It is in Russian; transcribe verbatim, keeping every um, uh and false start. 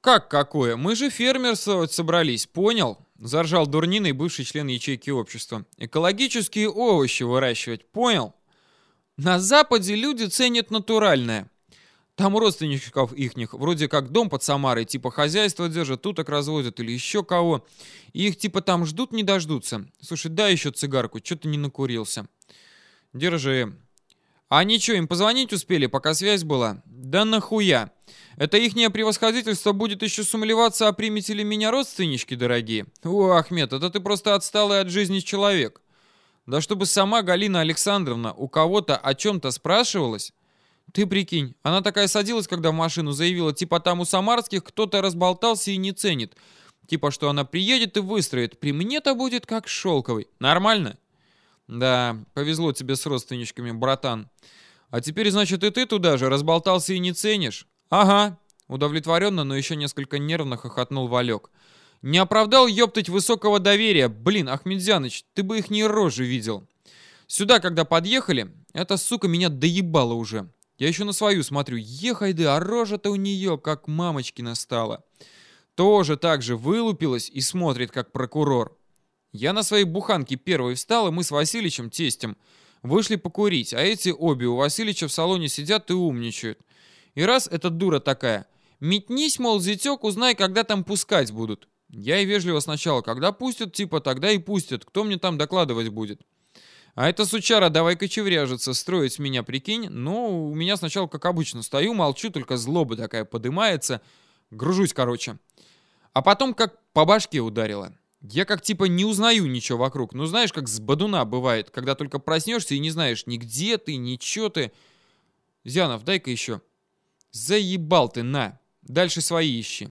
Как какое? Мы же фермерствовать собрались, понял? Заржал Дурниной бывший член ячейки общества. Экологические овощи выращивать, понял? На Западе люди ценят натуральное. Там у родственников ихних вроде как дом под Самарой, типа хозяйство держат, туток разводят или еще кого. И их типа там ждут не дождутся. Слушай, дай еще цигарку, что-то не накурился. Держи. А ничего, им позвонить успели, пока связь была? Да нахуя? Это ихнее превосходительство будет еще сумлеваться, а примете ли меня родственнички дорогие? О, Ахмед, это ты просто отсталый от жизни человек. Да чтобы сама Галина Александровна у кого-то о чем-то спрашивалась? Ты прикинь, она такая садилась, когда в машину, заявила, типа там у самарских кто-то разболтался и не ценит. Типа, что она приедет и выстроит. При мне-то будет как шелковый. Нормально? Да, повезло тебе с родственничками, братан. А теперь, значит, и ты туда же разболтался и не ценишь? Ага. Удовлетворенно, но еще несколько нервно хохотнул Валек. Не оправдал, ёптать, высокого доверия. Блин, Ахмедзяныч, ты бы их не рожи видел. Сюда, когда подъехали, эта сука меня доебала уже. Я еще на свою смотрю. Ехай ты, а рожа-то у нее, как мамочкина стала. Тоже так же вылупилась и смотрит, как прокурор. Я на своей буханке первой встал, и мы с Василичем, тестем, вышли покурить, а эти обе у Василича в салоне сидят и умничают. И раз эта дура такая, метнись, мол, зятек, узнай, когда там пускать будут. Я и вежливо сначала, когда пустят, типа, тогда и пустят, кто мне там докладывать будет. А эта сучара давай кочевряжется, строить меня, прикинь. Ну, у меня сначала, как обычно, стою, молчу, только злоба такая подымается. Гружусь, короче. А потом как по башке ударила. Я как типа не узнаю ничего вокруг. Ну, знаешь, как с бадуна бывает, когда только проснешься и не знаешь ни где ты, ни чё ты. Зянов, дай-ка еще. Заебал ты, на. Дальше свои ищи.